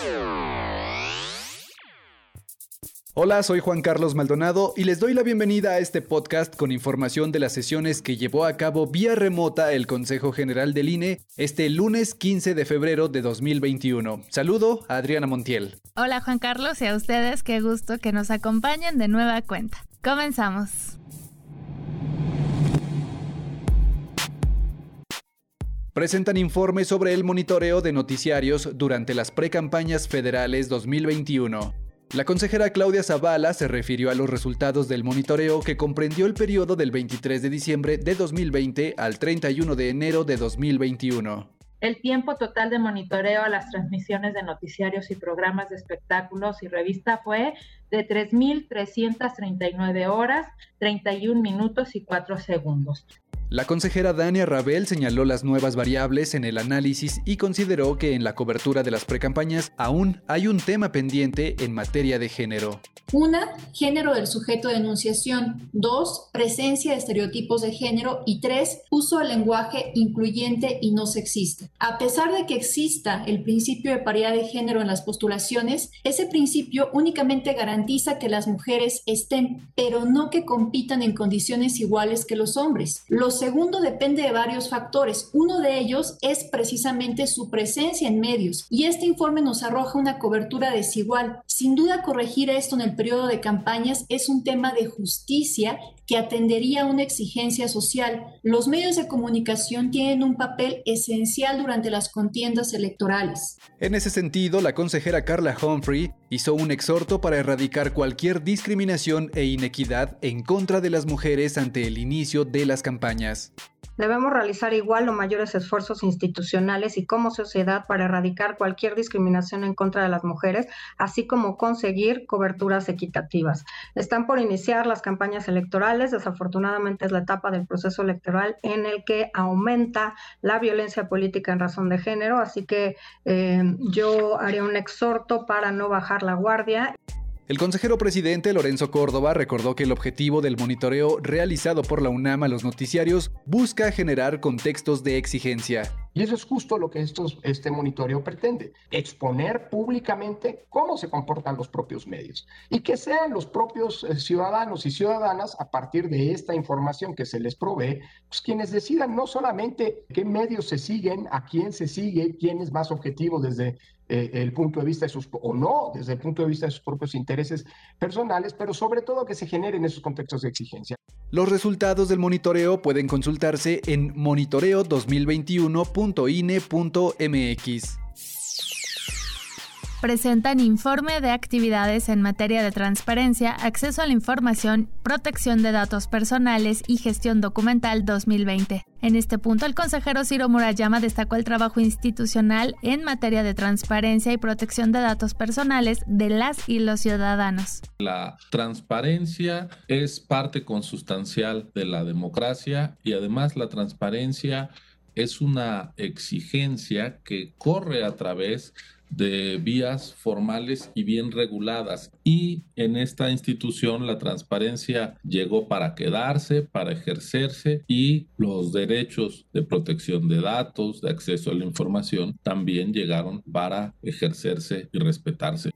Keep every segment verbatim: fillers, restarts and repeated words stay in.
Hola, soy Juan Carlos Maldonado y les doy la bienvenida a este podcast con información de las sesiones que llevó a cabo vía remota el Consejo General del I N E este lunes quince de febrero de dos mil veintiuno. Saludo a Adriana Montiel. Hola Juan Carlos y a ustedes, qué gusto que nos acompañen de nueva cuenta. Comenzamos. Presentan informe sobre el monitoreo de noticiarios durante las precampañas federales dos mil veintiuno. La consejera Claudia Zavala se refirió a los resultados del monitoreo que comprendió el periodo del veintitrés de diciembre de dos mil veinte al treinta y uno de enero de dos mil veintiuno. El tiempo total de monitoreo a las transmisiones de noticiarios y programas de espectáculos y revista fue de tres mil trescientas treinta y nueve horas, treinta y un minutos y cuatro segundos. La consejera Dania Rabel señaló las nuevas variables en el análisis y consideró que en la cobertura de las precampañas aún hay un tema pendiente en materia de género. Una, género del sujeto de enunciación. Dos, presencia de estereotipos de género. Y tres, uso del lenguaje incluyente y no sexista. A pesar de que exista el principio de paridad de género en las postulaciones, ese principio únicamente garantiza que las mujeres estén, pero no que compitan en condiciones iguales que los hombres. Lo segundo depende de varios factores. Uno de ellos es precisamente su presencia en medios, y este informe nos arroja una cobertura desigual. Sin duda, corregir esto en el periodo de campañas es un tema de justicia que atendería a una exigencia social. Los medios de comunicación tienen un papel esencial durante las contiendas electorales. En ese sentido, la consejera Carla Humphrey hizo un exhorto para erradicar cualquier discriminación e inequidad en contra de las mujeres ante el inicio de las campañas. Debemos realizar igual o mayores esfuerzos institucionales y como sociedad para erradicar cualquier discriminación en contra de las mujeres, así como conseguir coberturas equitativas. Están por iniciar las campañas electorales. Desafortunadamente es la etapa del proceso electoral en el que aumenta la violencia política en razón de género, así que eh, yo haría un exhorto para no bajar la guardia. El consejero presidente Lorenzo Córdoba recordó que el objetivo del monitoreo realizado por la UNAM a los noticiarios busca generar contextos de exigencia. Y eso es justo lo que estos, este monitoreo pretende, exponer públicamente cómo se comportan los propios medios y que sean los propios ciudadanos y ciudadanas, a partir de esta información que se les provee, pues quienes decidan no solamente qué medios se siguen, a quién se sigue, quién es más objetivo desde eh, el punto de vista de sus, o no, desde el punto de vista de sus propios intereses personales, pero sobre todo que se generen esos contextos de exigencia. Los resultados del monitoreo pueden consultarse en monitoreo dos mil veintiuno punto i n e punto m x. Presentan informe de actividades en materia de transparencia, acceso a la información, protección de datos personales y gestión documental dos mil veinte. En este punto, el consejero Ciro Murayama destacó el trabajo institucional en materia de transparencia y protección de datos personales de las y los ciudadanos. La transparencia es parte consustancial de la democracia y además la transparencia es una exigencia que corre a través de vías formales y bien reguladas. Y en esta institución la transparencia llegó para quedarse, para ejercerse, y los derechos de protección de datos, de acceso a la información, también llegaron para ejercerse y respetarse.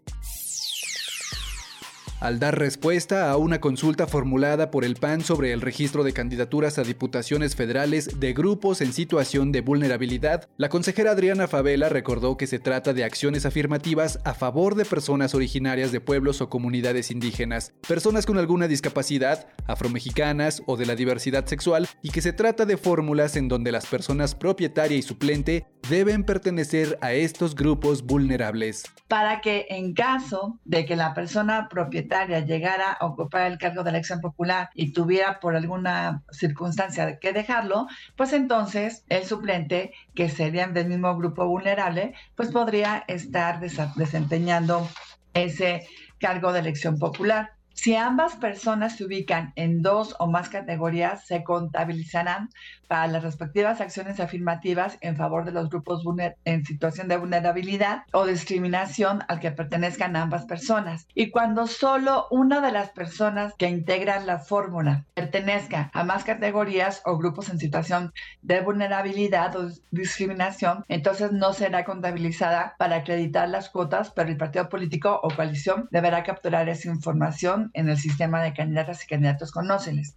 Al dar respuesta a una consulta formulada por el P A N sobre el registro de candidaturas a diputaciones federales de grupos en situación de vulnerabilidad, la consejera Adriana Fabela recordó que se trata de acciones afirmativas a favor de personas originarias de pueblos o comunidades indígenas, personas con alguna discapacidad, afromexicanas o de la diversidad sexual, y que se trata de fórmulas en donde las personas propietaria y suplente deben pertenecer a estos grupos vulnerables. Para que en caso de que la persona propietaria llegara a ocupar el cargo de elección popular y tuviera por alguna circunstancia que dejarlo, pues entonces el suplente, que serían del mismo grupo vulnerable, pues podría estar desempeñando ese cargo de elección popular. Si ambas personas se ubican en dos o más categorías, se contabilizarán para las respectivas acciones afirmativas en favor de los grupos vulner- en situación de vulnerabilidad o discriminación al que pertenezcan ambas personas. Y cuando solo una de las personas que integran la fórmula pertenezca a más categorías o grupos en situación de vulnerabilidad o discriminación, entonces no será contabilizada para acreditar las cuotas, pero el partido político o coalición deberá capturar esa información en el sistema de candidatas y candidatos con nóceles.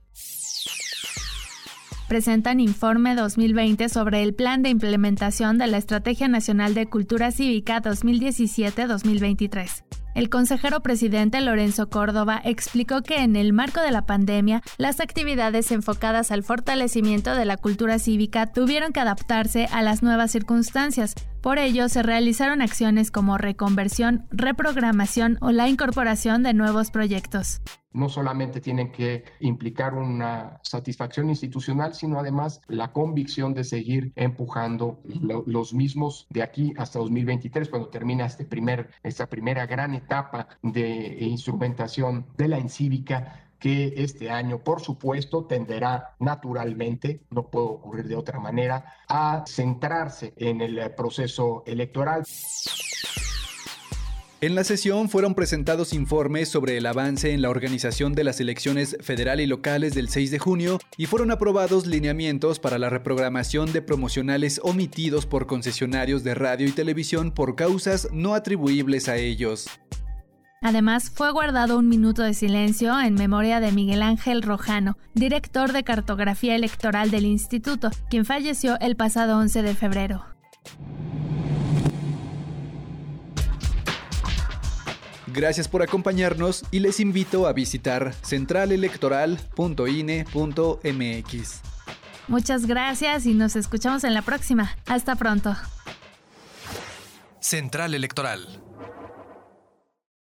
Presentan informe dos mil veinte sobre el plan de implementación de la Estrategia Nacional de Cultura Cívica dos mil diecisiete a dos mil veintitrés. El consejero presidente Lorenzo Córdoba explicó que en el marco de la pandemia, las actividades enfocadas al fortalecimiento de la cultura cívica tuvieron que adaptarse a las nuevas circunstancias. Por ello, se realizaron acciones como reconversión, reprogramación o la incorporación de nuevos proyectos. No solamente tienen que implicar una satisfacción institucional, sino además la convicción de seguir empujando lo, los mismos de aquí hasta dos mil veintitrés, cuando termina este primer, esta primera gran etapa de instrumentación de la encívica, que este año, por supuesto, tenderá naturalmente, no puede ocurrir de otra manera, a centrarse en el proceso electoral. En la sesión fueron presentados informes sobre el avance en la organización de las elecciones federal y locales del seis de junio y fueron aprobados lineamientos para la reprogramación de promocionales omitidos por concesionarios de radio y televisión por causas no atribuibles a ellos. Además, fue guardado un minuto de silencio en memoria de Miguel Ángel Rojano, director de cartografía electoral del instituto, quien falleció el pasado once de febrero. Gracias por acompañarnos y les invito a visitar central electoral punto i n e punto m x. Muchas gracias y nos escuchamos en la próxima. Hasta pronto. Central Electoral.